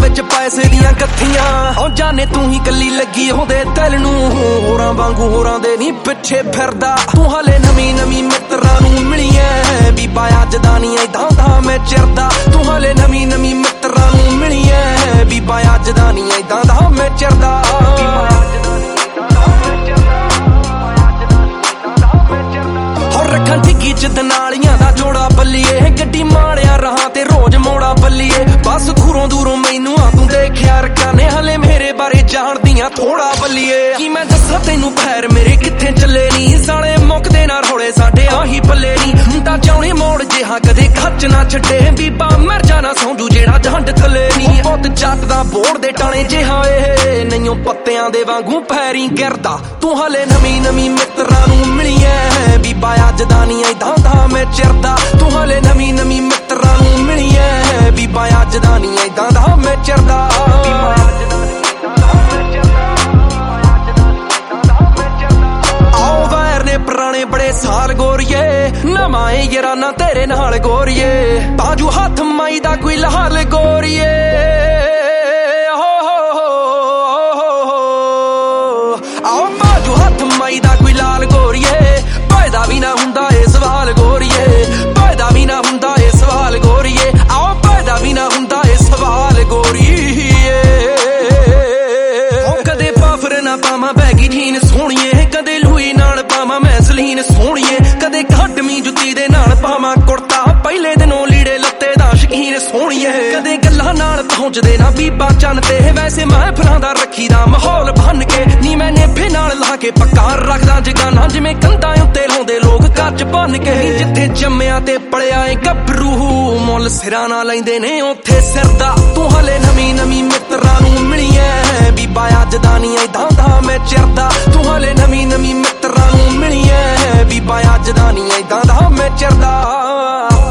विच पैसे दियां गत्थियां ओ जाने तू ही कली लगी होंदे दिल नूं होरां वांगू होरां दे नी पिछे फिरदा तू हाले नवीं नवीं मित्रां नूं मिली ऐ बीबा अज दा नी इदां दा मैं चिरदा तू हाले नवीं नवीं मित्रां नूं मिली ऐ बीबा अज दा नी इदां दा मैं चिरदा रखा ठिगी च दनालियां दा जोड़ा बल्लीए गड्डी माड़िया रहा ते रोज मोड़ा बल्लीए बस दूरों दूरों मैनू आ तू देखिया रखाने हले मेरे बारे जानदियां थोड़ा बल्लीए की मैं दसा तेनू पैर मेरे किथे चले नी साले मुकदे ना रोले साडे आही पल्ले नी मुंडा चाउणे मोड़ जिहा कदे खच ना छड्डे बीबा मर जाना सौंजू जेड़ा जहंड थले नी पुत जट दा बोड़ दे टाणे जिहा ए नईओ पत्तियां दे वांगू पैरी गिरदा तू हले नवीं नवीं मित्रां नूं मिली ऐ बीबा अज दा नी इदां दा मैं चिरदा तू हले नवीं नवीं मित्रां नूं मिली ऐ बीबा अज दा नी इदां दा मैं चिरदा आओ वैर ने पुराने बड़े साल गोरिए नवां याराना तेरे नाल गोरिए बाजू हाथ माई दा कोई लाल गोरिए आओ बाजू हाथ माई दा कोई लाल गोरिए पैदा भी ना हुंदा ए सवाल गोरिए पैदा भी ना हुंदा ए सवाल गोरिए आओ पैदा भी ना हुंदा ए सवाल गोरिए ओ कदे पाफर ना पावां बैगी जीन सोहणीए कदे लुई नाल पावां मैसलीन सोहणीए कदे खड्डमी जुत्ती दे नाल पावां कुर्ता पहले दिनों लीड़े लत्ते दा शकीन सोहणीए कदे गल्लां नाल पहुंचदे ना बीबा चन्न ते वैसे महफिलां दा रखी दा माहौल बन के नी मैं नेफे नाल ला के पक्का रखदा जगाना जिवें कंधां उत्ते लाउंदे लोग कच बन के जिथे जम्मिया ते पलिया ए गभरू मुल सिरां ना लैंदे ने उत्थे सिरदा तू हले नवीं नवीं मित्रां नूं मिली ऐ बीबा अज दा नी इदां दा मैं चिरदा तू हले नवीं नवीं मित्रां नूं मिली ऐ बीबा अज दा नी इदां दा मैं चिरदा